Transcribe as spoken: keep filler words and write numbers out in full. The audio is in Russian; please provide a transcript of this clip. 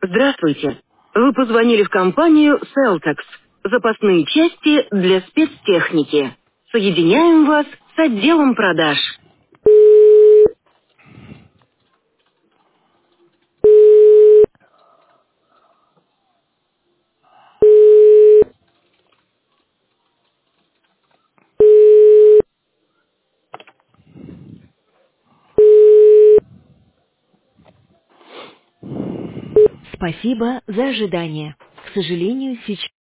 Здравствуйте. Вы позвонили в компанию Селтекс. Запасные части для спецтехники. Соединяем вас с отделом продаж. Спасибо за ожидание. К сожалению, сейчас